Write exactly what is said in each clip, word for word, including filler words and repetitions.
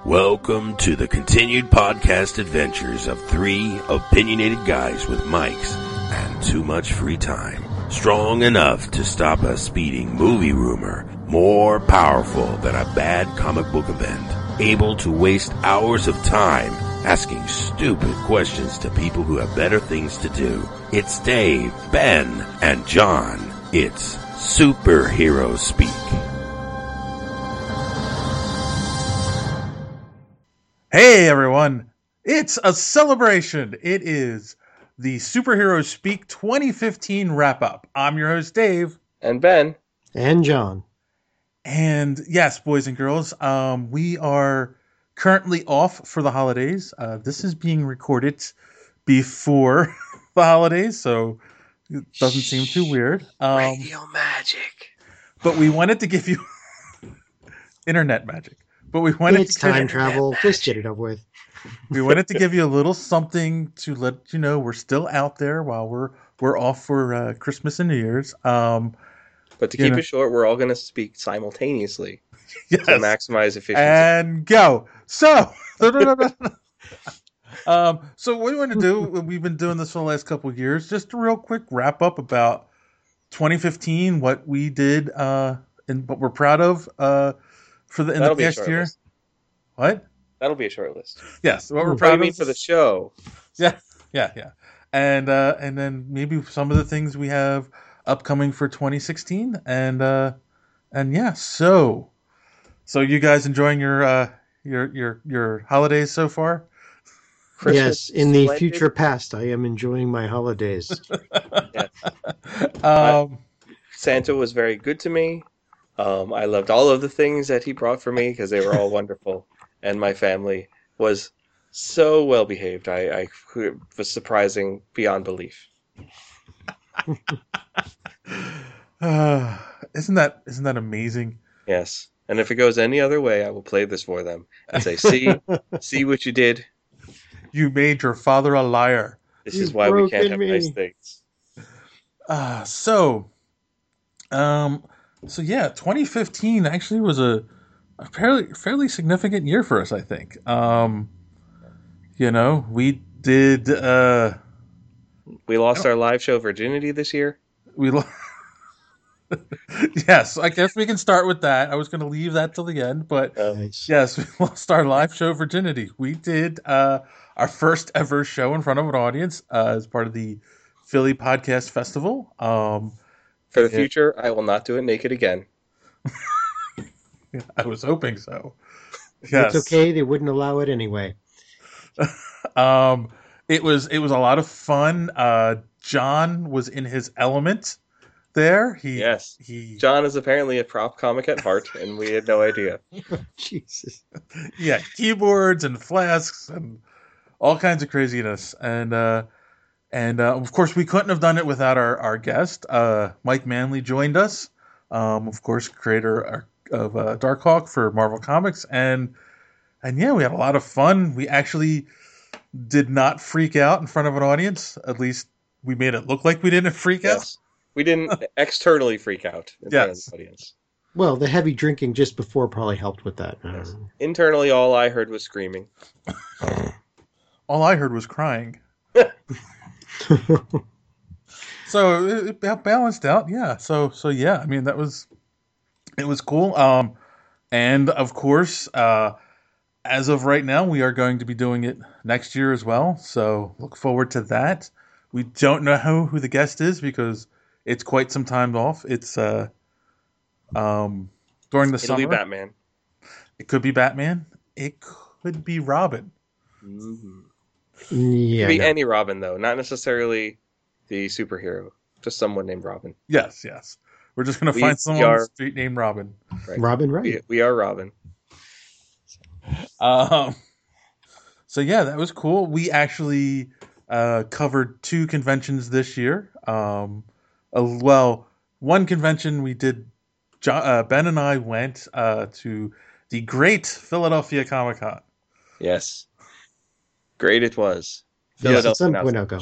Welcome to the continued podcast adventures of three opinionated guys with mics and too much free time. Strong enough to stop a speeding movie rumor, more powerful than a bad comic book event, able to waste hours of time asking stupid questions to people who have better things to do. It's Dave, Ben, and John. It's Superhero Speak. Hey everyone, it's a celebration. It is the Superhero Speak twenty fifteen wrap-up. I'm your host, Dave. And Ben. And John. And yes, boys and girls, um, we are currently off for the holidays. Uh, this is being recorded before the holidays, so it doesn't seem too weird. Um, Radio magic. But we wanted to give you internet magic. But we wanted it's to time travel. Just get it over with. We wanted to give you a little something to let you know we're still out there while we're we're off for uh, Christmas and New Year's. Um, but to keep know, it short, we're all going to speak simultaneously yes. to maximize efficiency. And go. So, um, so what we want to do, we've been doing this for the last couple of years, just a real quick wrap up about twenty fifteen, what we did uh, and what we're proud of uh, for the in That'll the past year. List. What? That'll be a short list. Yes, what Ooh, we're proud what of. do you mean for the show? Yeah, yeah, yeah, and uh, and then maybe some of the things we have upcoming for twenty sixteen, and uh, and yeah, so so you guys enjoying your uh, your your your holidays so far? Christmas yes, in the splendid. Future past, I am enjoying my holidays. Yes. um, uh, Santa was very good to me. Um, I loved all of the things that he brought for me because they were all wonderful. And my family was so well behaved. I, I it was surprising beyond belief. uh, isn't that isn't that amazing? Yes. And if it goes any other way, I will play this for them and say, "See, see what you did. You made your father a liar. This is why we can't have me. nice things." Uh, so, um, so yeah, twenty fifteen actually was a. A fairly fairly significant year for us, I think. Um, you know, we did. Uh, we lost our live show virginity this year. We lo- yes, I guess we can start with that. I was going to leave that till the end, but oh. nice. Yes, we lost our live show virginity. We did uh, our first ever show in front of an audience uh, as part of the Philly Podcast Festival. Um, for the future, it, I will not do it naked again. I was hoping so. Yes. It's okay. They wouldn't allow it anyway. um, it was it was a lot of fun. Uh, John was in his element there. He yes. He John is apparently a prop comic at heart, and we had no idea. Jesus. Yeah, keyboards and flasks and all kinds of craziness, and uh, and uh, of course we couldn't have done it without our our guest. Uh, Mike Manley joined us. Um, of course, creator of uh, Darkhawk for Marvel Comics, and and yeah, we had a lot of fun. We actually did not freak out in front of an audience. At least we made it look like we didn't freak yes. out. We didn't externally freak out in yes. front of the audience. Well, the heavy drinking just before probably helped with that. Yes. Internally, all I heard was screaming. All I heard was crying. So it balanced out, yeah. So so yeah, I mean that was it was cool. Um, and of course, uh, as of right now, we are going to be doing it next year as well. So look forward to that. We don't know who, who the guest is because it's quite some time off. It's uh, um, during the It'll summer. It'll be Batman. It could be Batman. It could be Robin. Mm-hmm. Yeah, it could be no. any Robin though, not necessarily the superhero. Just someone named Robin. Yes, yes. We're just going to we, find someone are, on the street named Robin. Right. Robin, right. We, we are Robin. Um, so, yeah, that was cool. We actually uh, covered two conventions this year. Um, uh, well, one convention we did, John, uh, Ben and I went uh, to the great Philadelphia Comic Con. Yes. Great it was. Yes, at some point I'll go.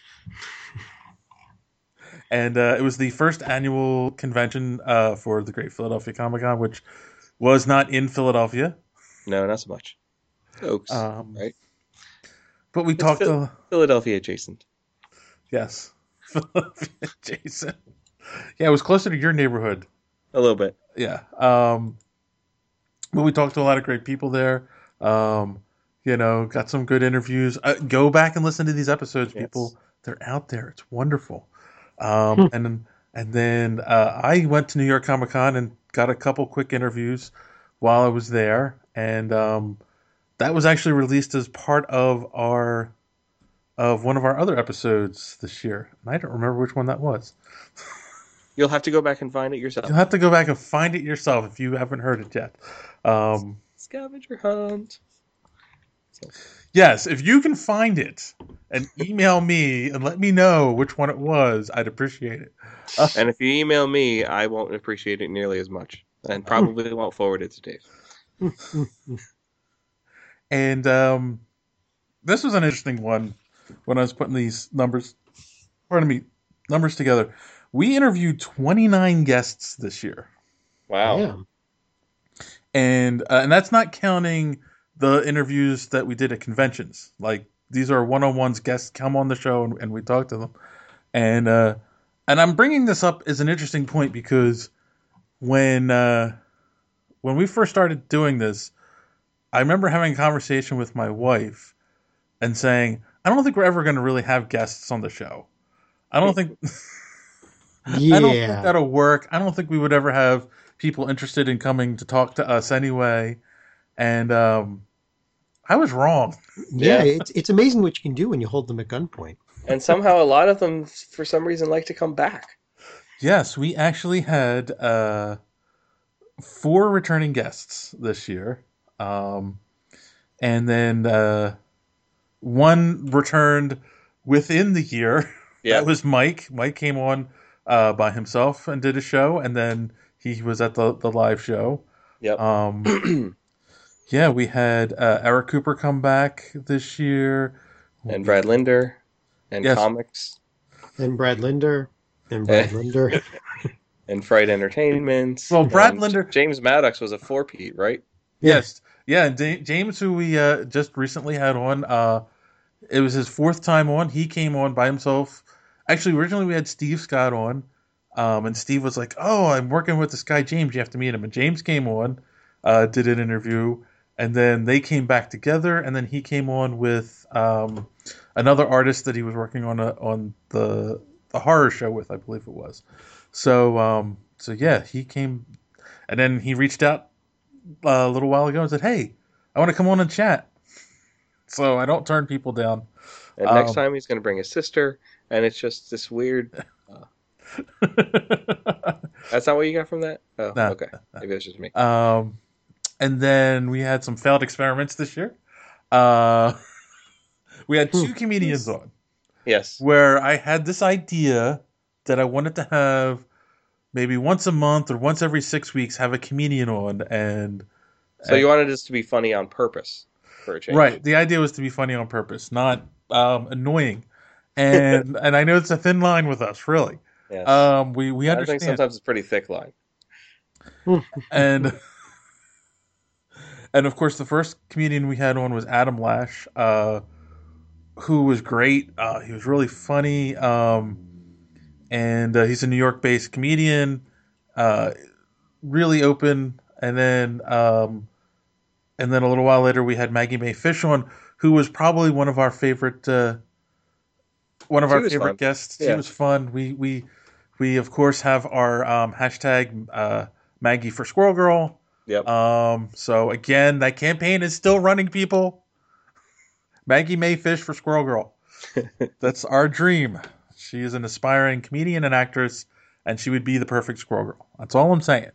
And uh, it was the first annual convention uh, for the Great Philadelphia Comic Con, which was not in Philadelphia. No, not so much. Oaks, um, right? But we It's talked Phil- to Philadelphia adjacent. yes, Philadelphia, Jason. Yeah, it was closer to your neighborhood. A little bit. Yeah. Um, but we talked to a lot of great people there. Um, you know, got some good interviews. Uh, go back and listen to these episodes, Yes. people. They're out there. It's wonderful. Um, and and then uh, I went to New York Comic Con and got a couple quick interviews while I was there, and um, that was actually released as part of our of one of our other episodes this year. And I don't remember which one that was. You'll have to go back and find it yourself. You'll have to go back and find it yourself if you haven't heard it yet. Um, Scavenger hunt. So, yes, if you can find it and email me and let me know which one it was, I'd appreciate it. Uh, and if you email me, I won't appreciate it nearly as much, and probably won't forward it to Dave. and um, this was an interesting one when I was putting these numbers, pardon me, numbers together. We interviewed twenty-nine guests this year. Wow. Yeah. And uh, and that's not counting the interviews that we did at conventions. Like, these are one-on-ones, guests come on the show and, and we talk to them. And uh, and I'm bringing this up as an interesting point because when uh, when we first started doing this, I remember having a conversation with my wife and saying, I don't think we're ever going to really have guests on the show. I don't think... Yeah. I don't think that'll work. I don't think we would ever have people interested in coming to talk to us anyway. And um, I was wrong. Yeah, Yeah. it's it's amazing what you can do when you hold them at gunpoint. And somehow a lot of them, for some reason, like to come back. Yes, we actually had uh, four returning guests this year. Um, and then uh, one returned within the year. Yeah. That was Mike. Mike came on uh, by himself and did a show, and then he was at the, the live show. Yep. Um, yeah, we had uh, Eric Cooper come back this year. and Brad Linder. And Yes. comics. And Brad Linder. And Brad Eh. Linder. And Fright Entertainment. Well, Brad and Linder- James Maddox was a four-peat, right? Yes. Yeah, D- James, who we uh, just recently had on, uh, it was his fourth time on. He came on by himself. Actually, originally we had Steve Scott on, um, and Steve was like, oh, I'm working with this guy, James. You have to meet him. And James came on, uh, did an interview, and then they came back together, and then he came on with um, another artist that he was working on a, on the, the horror show with, I believe it was. So, um, so yeah, he came, and then he reached out a little while ago and said, hey, I want to come on and chat. So I don't turn people down. And Um, next time he's going to bring his sister, and it's just this weird... That's not what you got from that? Oh, No. okay. Maybe it's just me. um, and then we had some failed experiments this year. Uh, we had two comedians on Yes. where I had this idea that I wanted to have maybe once a month or once every six weeks have a comedian on. And So you wanted this to be funny on purpose for a change. right, the idea was to be funny on purpose, not um, annoying. And and I know it's a thin line with us, really. Yes. Um, we we I understand. think sometimes it's a pretty thick line. and and of course the first comedian we had on was Adam Lash, uh, who was great. Uh, he was really funny, um, and uh, he's a New York-based comedian, uh, really open. And then um, and then a little while later we had Maggie Mae Fish on, who was probably one of our favorite uh, one of She our was favorite fun. guests. She Yeah. was fun. We we we of course have our um, hashtag uh, Maggie for Squirrel Girl. Yep. Um, so again, that campaign is still running, people. Maggie Mae Fish for Squirrel Girl. That's our dream. She is an aspiring comedian and actress, and she would be the perfect Squirrel Girl. That's all I'm saying.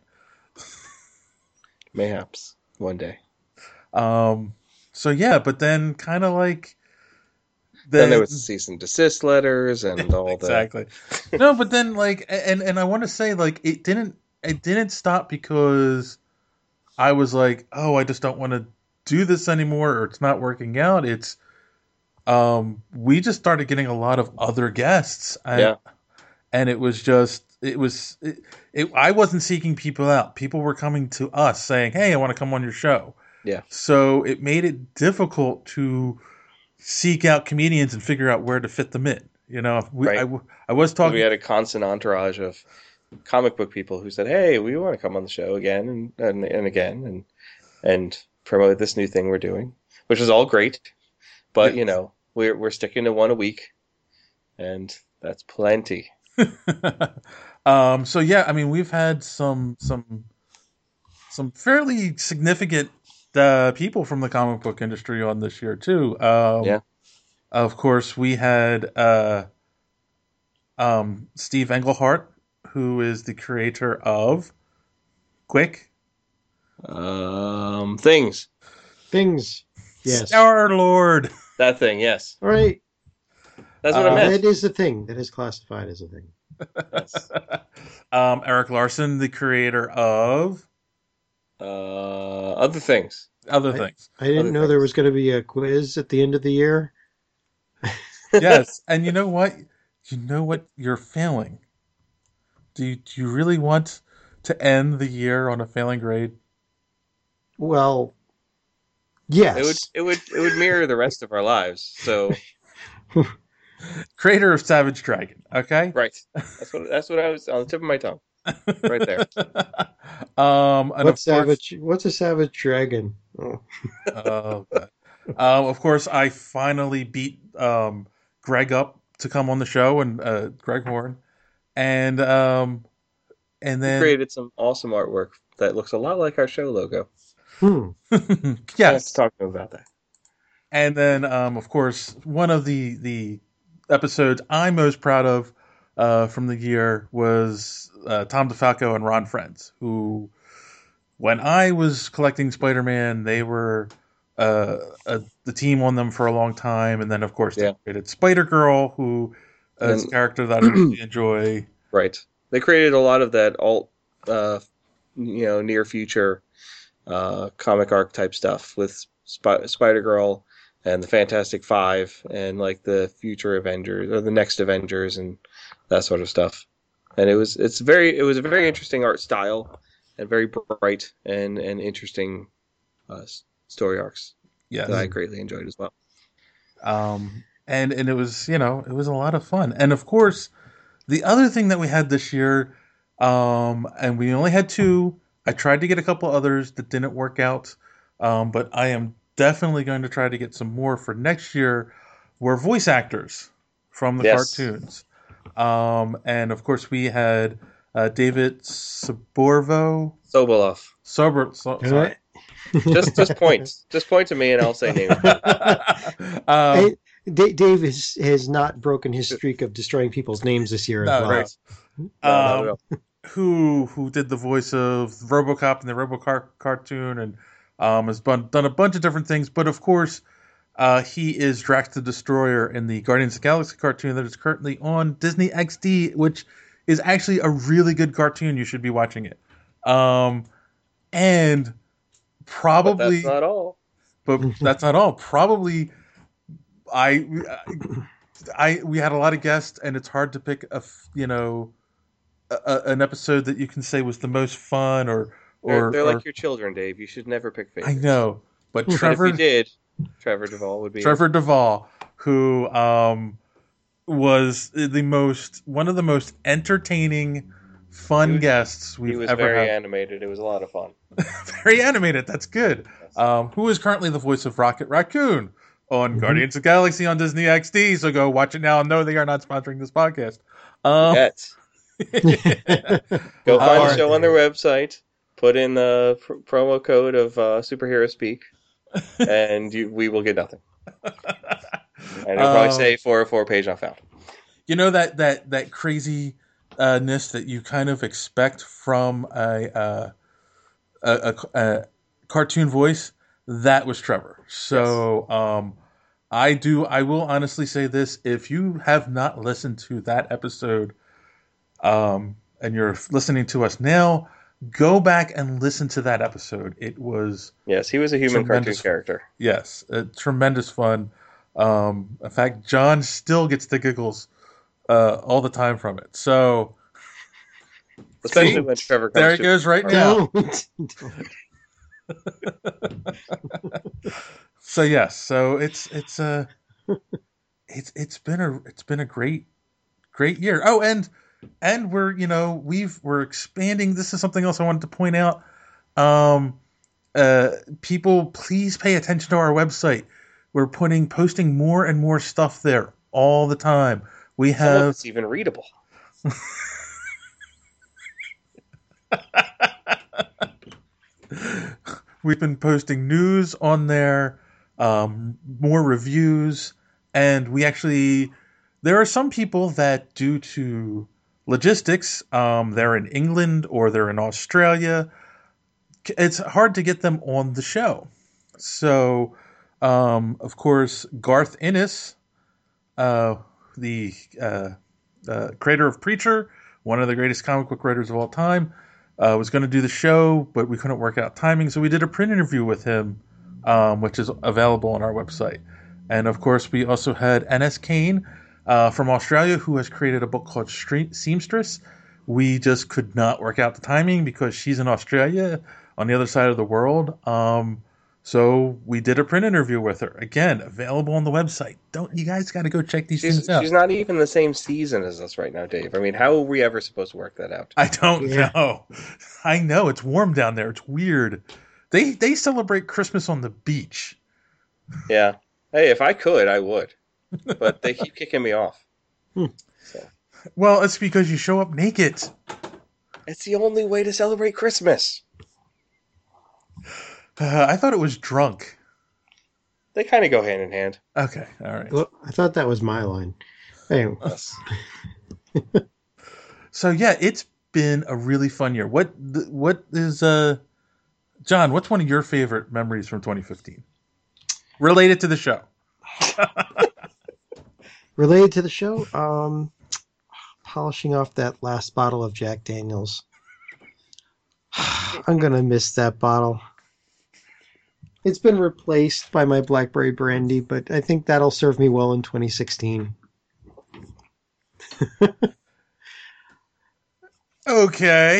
Mayhaps. One day. Um, so yeah, but then kind of like Then there was the cease and desist letters and all exactly. No, but then like, and and I want to say like it didn't it didn't stop because I was like, oh, I just don't want to do this anymore, or it's not working out. It's um, we just started getting a lot of other guests, and, Yeah. and it was just it was it, it. I wasn't seeking people out; people were coming to us saying, "Hey, I want to come on your show," Yeah. So it made it difficult to seek out comedians and figure out where to fit them in. You know, we, Right. I, I was talking. We had a constant entourage of comic book people who said, "Hey, we want to come on the show again and and, and again and and promote this new thing we're doing," which is all great. But Yes. you know, we're we're sticking to one a week, and that's plenty. um, so yeah, I mean, we've had some some some fairly significant uh, people from the comic book industry on this year too. Um, Yeah. Of course, we had uh, um, Steve Englehart, who is the creator of Quick, Um, things. Things. Yes. Star Lord. That thing, yes. All right. That's what Uh, I meant. That is a thing. That is classified as a thing. Yes. um, Eric Larson, the creator of Uh, other things. other I- things. I didn't Other know there things. was going to be a quiz at the end of the year. Yes, and you know what? You know what? You're failing. Do you, do you really want to end the year on a failing grade? Well, yes. It would it would it would mirror the rest of our lives. So Creator of Savage Dragon. Okay. right. That's what that's what I was on the tip of my tongue. Right there. um, and What's of course, savage? What's a savage dragon? Oh. oh, God. um, of course, I finally beat um, Greg up to come on the show, and uh, Greg Horn, and um, and We then created some awesome artwork that looks a lot like our show logo. Hmm. I have to yes, talk to him about that. and then um, of course, one of the the episodes I'm most proud of uh, from the year was uh, Tom DeFalco and Ron Friends, who, when I was collecting Spider-Man, they were uh, a, the team on them for a long time, and then of course Yeah. they created Spider-Girl, who is a And- character that I really enjoy. Right. They created a lot of that alt, uh, you know, near future uh, comic arc type stuff with Sp- Spider Girl and the Fantastic Five and like the future Avengers or the next Avengers and that sort of stuff. And it was it's very it was a very interesting art style and very bright and and interesting uh, s- story arcs Yes. that I greatly enjoyed as well. Um, and and it was, you know, it was a lot of fun. And of course, the other thing that we had this year, um, and we only had two. I tried to get a couple others that didn't work out, um, but I am definitely going to try to get some more for next year. Were voice actors from the Yes. cartoons, um, and of course we had uh, David Soborvo. Sobolov. Sober, so, sorry. Just just point. Just point to me and I'll say name. um, Hey, Da- Dave has, has not broken his streak of destroying people's names this year as No, well. Right. No, not at um, all. who who did the voice of RoboCop in the RoboCop cartoon, and um, has done, done a bunch of different things. But of course, uh, he is Drax the Destroyer in the Guardians of the Galaxy cartoon that is currently on Disney X D, which is actually a really good cartoon. You should be watching it. Um, and But probably, that's not all. but that's not all. Probably, I, I, we had a lot of guests, and it's hard to pick a, f- you know, a, a- an episode that you can say was the most fun, or, They're, or, they're or like your children, Dave. You should never pick I favorites. know, but But if Trevor, you did, Trevor Duvall would be. Trevor Duvall, who um, was the most, one of the most entertaining, fun He was- guests He we've was ever very had. animated. It was a lot of fun. Very animated. That's good. Yes. Um, who is currently the voice of Rocket Raccoon on Mhm. Guardians of the Galaxy on Disney X D. So go watch it now. No, they are not sponsoring this podcast. Um, Yet. Go find Uh, the show on their website. Put in the pr- promo code of uh, superhero speak, and you, we will get nothing. And it'll probably Um, say four oh four page not found. You know that that that crazy uh, ness that you kind of expect from a, uh, a, a, a cartoon voice. That was Trevor. So um, I do. I will honestly say this: if you have not listened to that episode, um, and you're listening to us now, go back and listen to that episode. It was Yes, he was a human Tremendous. cartoon character. yes, uh, tremendous fun. Um, in fact, John still gets the giggles uh, all the time from it. So Especially See? when Trevor comes there he to goes right now. Don't. Don't. So yes, so it's it's a it's it's been a it's been a great great year. Oh, and and we're you know we've we're expanding. This is something else I wanted to point out. Um, uh, people, please pay attention to our website. We're putting posting more and more stuff there all the time. We Some of have it's even readable. We've been posting news on there, um, more reviews, and we actually there are some people that, due to logistics, um, they're in England or they're in Australia. It's hard to get them on the show. So, um, of course, Garth Ennis, uh, the uh, uh, creator of Preacher, one of the greatest comic book writers of all time, uh, was going to do the show, but we couldn't work out timing, so we did a print interview with him, um, which is available on our website. And, of course, we also had N S Kane uh, from Australia, who has created a book called Street Seamstress. We just could not work out the timing because she's in Australia on the other side of the world. Um, so we did a print interview with her. Again, available on the website. Don't you guys got to go check these She's, things out. she's not even the same season as us right now, Dave. I mean, how are we ever supposed to work that out? I don't Yeah. know. I know it's warm down there. It's weird. They they celebrate Christmas on the beach. Yeah. Hey, if I could, I would. But they keep kicking me off. Hmm. So Well, it's because you show up naked. it's the only way to celebrate Christmas. Uh, I thought it was drunk. They kind of go hand in hand. Okay, all right. Well, I thought that was my line. Anyway, Us. So yeah, it's been a really fun year. What th- what is uh John, what's one of your favorite memories from twenty fifteen? Related to the show. related to the show, um, polishing off that last bottle of Jack Daniels. I'm gonna miss that bottle. It's been replaced by my Blackberry Brandy, but I think that'll serve me well in twenty sixteen. Okay.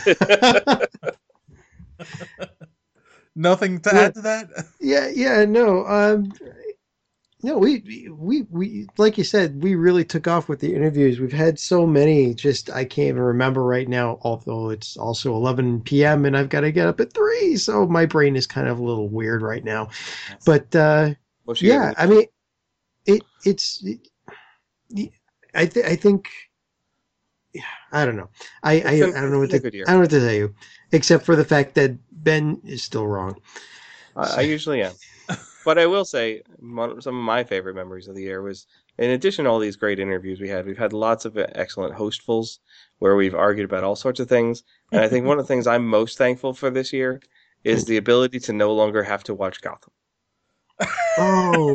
Nothing to add to that? Yeah, yeah, no, um, no, we, we, we, like you said, we really took off with the interviews. We've had so many, just I can't even remember right now. Although it's also eleven p.m. and I've got to get up at three, so my brain is kind of a little weird right now. But uh, Well, she yeah, I mean, it, it's, it, I, th- I think, I don't know. I, I, I It's been- don't know what it's been to, a good year. I don't know what to tell you, except for the fact that Ben is still wrong. I, I usually am. But I will say, one, some of my favorite memories of the year was, in addition to all these great interviews we had, we've had lots of excellent hostfuls where we've argued about all sorts of things. And I think one of the things I'm most thankful for this year is the ability to no longer have to watch Gotham. Oh,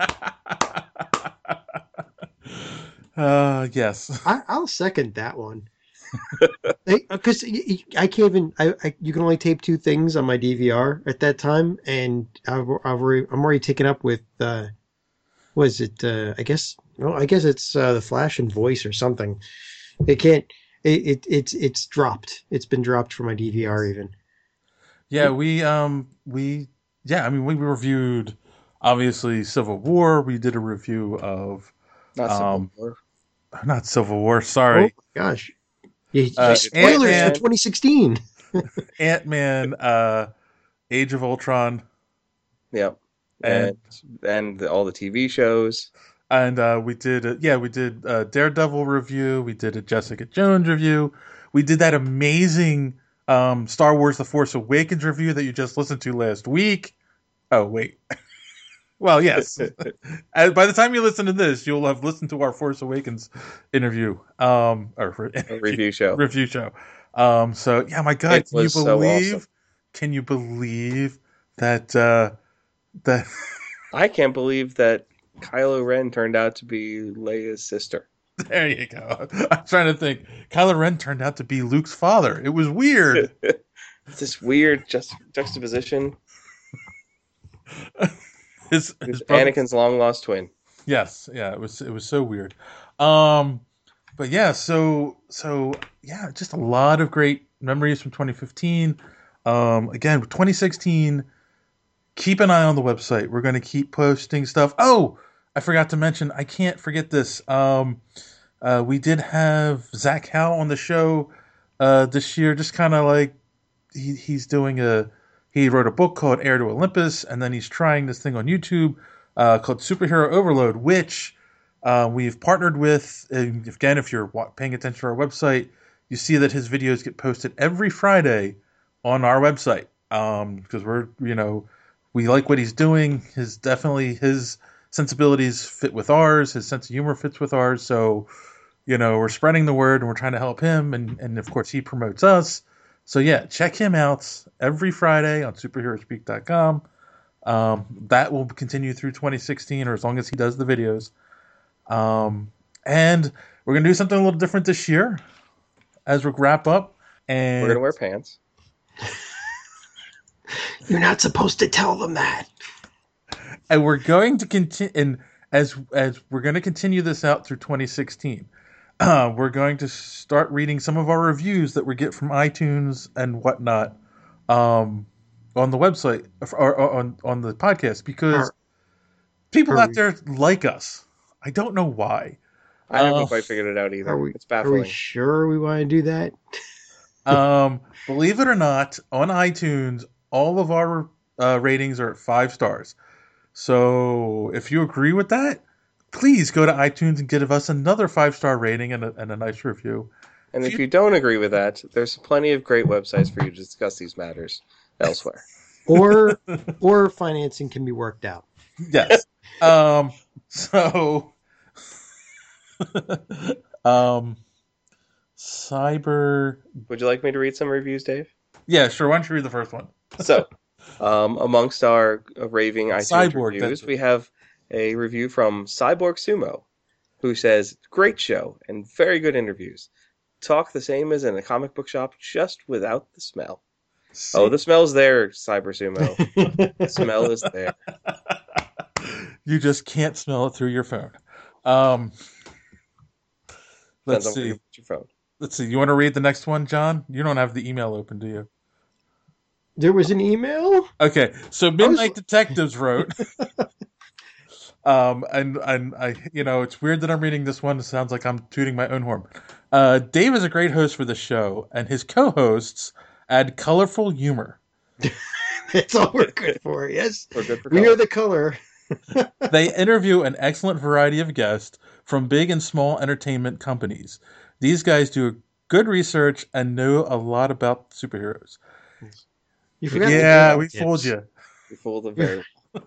uh yes. I, I'll second that one. Because I can't even. I, I you can only tape two things on my D V R at that time, and I've, I've already, I'm already taken up with. Uh, was it? Uh, I guess. No, I guess it's uh, the Flash and Voice or something. It can't. It, it it's it's dropped. It's been dropped from my D V R even. Yeah, we um we yeah, I mean we reviewed obviously Civil War. We did a review of Not Civil Um, War. not Civil War, sorry. Oh gosh. You, Uh, spoilers Ant-Man. for twenty sixteen. Ant-Man, uh Age of Ultron, Yep. and And and the, all the T V shows. and uh we did a, yeah, we did a Daredevil review, we did a Jessica Jones review. We did that amazing um Star Wars The Force Awakens review that you just listened to last week. Oh, wait. Well, yes. Uh, by the time you listen to this, you'll have listened to our Force Awakens interview, um, or A review show. review show. Um, so yeah, my God, It can you was so believe? awesome. Can you believe that? Uh, that I can't believe that Kylo Ren turned out to be Leia's sister. there you go. I'm trying to think. Kylo Ren turned out to be Luke's father. It was weird. It's this weird just juxtaposition. his, his His brother- Anakin's long lost twin. Yes, yeah, it was it was so weird. Um but yeah, so so yeah, just a lot of great memories from twenty fifteen. Um, again, twenty sixteen. Keep an eye on the website. We're going to keep posting stuff. Oh, I forgot to mention. I can't forget this. Um, uh, we did have Zach Howe on the show uh, this year. Just kind of like he, he's doing a. He wrote a book called Heir to Olympus, and then he's trying this thing on YouTube uh, called Superhero Overload, which uh, we've partnered with. And again, if you're paying attention to our website, you see that his videos get posted every Friday on our website um, because we're, you know, we like what he's doing. His definitely his sensibilities fit with ours. His sense of humor fits with ours. So, you know, we're spreading the word and we're trying to help him. And, and of course, he promotes us. So, yeah, check him out every Friday on superhero speak dot com. Um, that will continue through twenty sixteen or as long as he does the videos. Um, and we're going to do something a little different this year as we wrap up. And we're going to wear pants. You're not supposed to tell them that. And we're going to continue, and as as we're going to continue this out through twenty sixteen, uh, we're going to start reading some of our reviews that we get from iTunes and whatnot um, on the website or, or on on the podcast because are, people are out we, there like us. I don't know why. I haven't uh, quite figured it out either. Are we, it's baffling. Are we sure we want to do that? um, believe it or not, on iTunes, all of our uh, ratings are at five stars. So if you agree with that, please go to iTunes and give us another five-star rating and a, and a nice review. And if you, you don't agree with that, there's plenty of great websites for you to discuss these matters elsewhere. Or or financing can be worked out. Yes. um, so, um, Cyber... Would you like me to read some reviews, Dave? Yeah, sure. Why don't you read the first one? So, um, amongst our raving iTunes Cyborg, reviews, we have a review from Cyborg Sumo, who says, great show and very good interviews. Talk the same as in a comic book shop, just without the smell. See? Oh, the smell's there, Cyber Sumo. The smell is there. You just can't smell it through your phone. Um, let's see. Your, your phone. Let's see. You want to read the next one, John? You don't have the email open, do you? There was an email? Okay, so Midnight was... Detectives wrote, um, and and I, you know, it's weird that I'm reading this one. It sounds like I'm tooting my own horn. Uh, Dave is a great host for the show, and his co-hosts add colorful humor. That's all we're good for. Yes, we're good for we color. are the color. They interview an excellent variety of guests from big and small entertainment companies. These guys do good research and know a lot about superheroes. You forgot yeah, we fooled you. We fooled them very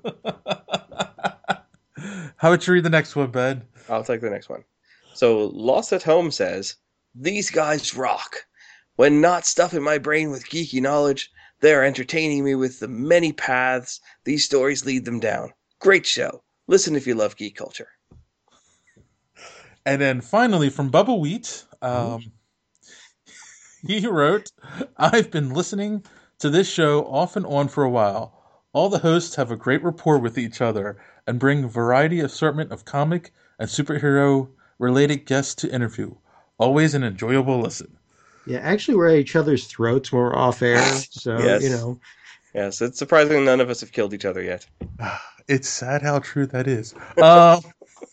How about you read the next one, Ben? I'll take the next one. So, Lost at Home says, these guys rock. When not stuffing my brain with geeky knowledge, they are entertaining me with the many paths these stories lead them down. Great show. Listen if you love geek culture. And then finally, from Bubba Wheat, um, he wrote, I've been listening to this show off and on for a while. All the hosts have a great rapport with each other and bring a variety assortment of comic and superhero-related guests to interview. Always an enjoyable listen. Yeah, actually we're at each other's throats when we're off air, so, yes. you know. Yes, it's surprising none of us have killed each other yet. It's sad how true that is. Uh,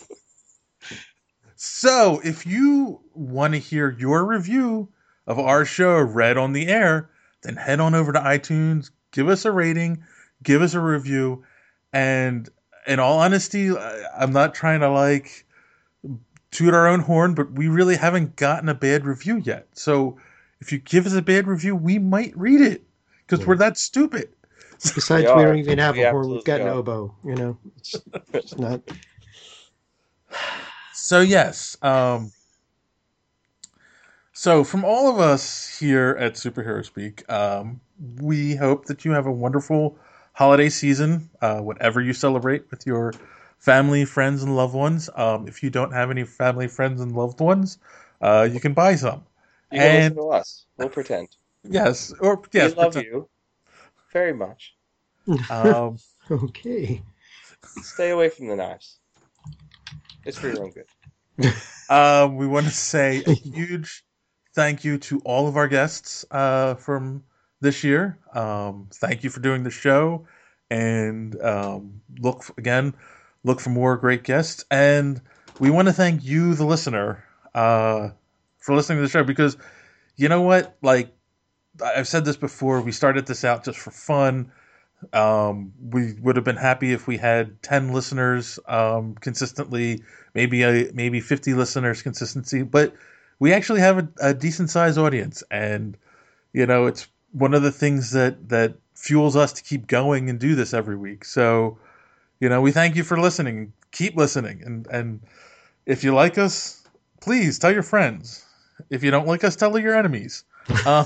so, if you want to hear your review of our show read on the air, then head on over to iTunes, give us a rating, give us a review, and in all honesty, I'm not trying to like toot our own horn, but we really haven't gotten a bad review yet. So if you give us a bad review, we might read it because yeah. we're that stupid. Besides, we, we don't even have we a horn. We've got an oboe. You know, it's, it's not. So yes. Um, so from all of us here at Superhero Speak, um, we hope that you have a wonderful holiday season, uh, whatever you celebrate with your family, friends, and loved ones. Um, if you don't have any family, friends, and loved ones, uh, you can buy some. You can and, listen to us. We'll pretend. Yes, or yes, we love pretend. you very much. Um, okay. Stay away from the knives. It's for your own good. Uh, we want to say a huge thank you to all of our guests uh, from this year. Um, thank you for doing the show, and um, look f- again, look for more great guests. And we want to thank you, the listener, uh, for listening to the show, because you know what? Like I've said this before, we started this out just for fun. Um, we would have been happy if we had ten listeners um, consistently, maybe a, maybe fifty listeners consistency, but we actually have a, a decent sized audience, and you know it's one of the things that that fuels us to keep going and do this every week. So you know we thank you for listening. Keep listening, and and if you like us, please tell your friends. If you don't like us, tell your enemies. Uh,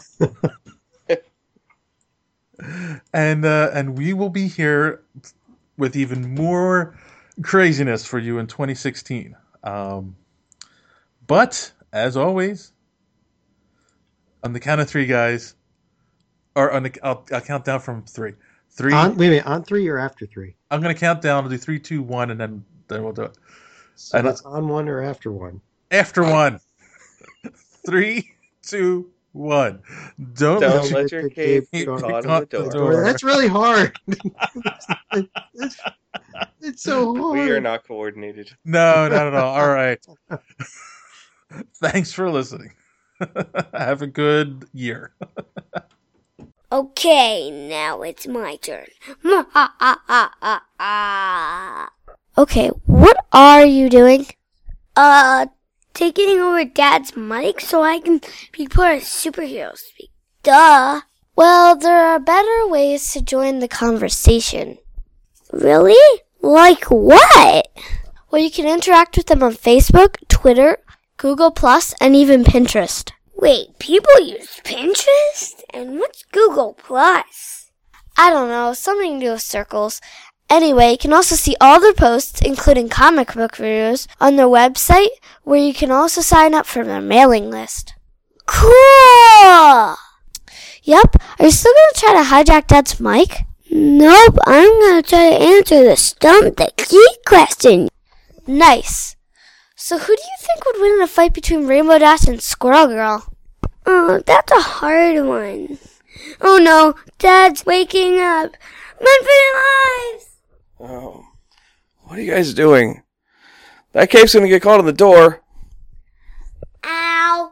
and uh, and we will be here with even more craziness for you in twenty sixteen. Um, but as always, on the count of three, guys, or on the I'll, I'll count down from three. Three. On, wait a minute, on three or after three? I'm gonna count down. I'll do three, two, one, and then then we'll do it. So And, uh, it's on one or after one? After one. Three, two, one. Don't, Don't let let your your cape cape go get caught on in the the door. door. That's really hard. it's, it's so hard. We are not coordinated. No, not at all. All right. Thanks for listening. Have a good year. Okay, now it's my turn. Okay, what are you doing? Uh, taking over Dad's mic so I can be part of superhero speak. Duh. Well, there are better ways to join the conversation. Really? Like what? Well, you can interact with them on Facebook, Twitter, Google Plus, and even Pinterest. Wait, people use Pinterest? And what's Google Plus? I don't know, something to do with circles. Anyway, you can also see all their posts, including comic book reviews, on their website, where you can also sign up for their mailing list. Cool! Yep, are you still going to try to hijack Dad's mic? Nope, I'm going to try to answer the stump the key question. Nice. So who do you think would win in a fight between Rainbow Dash and Squirrel Girl? Oh, that's a hard one. Oh no, Dad's waking up. Run for your lives! Oh, what are you guys doing? That cape's gonna get caught in the door. Ow!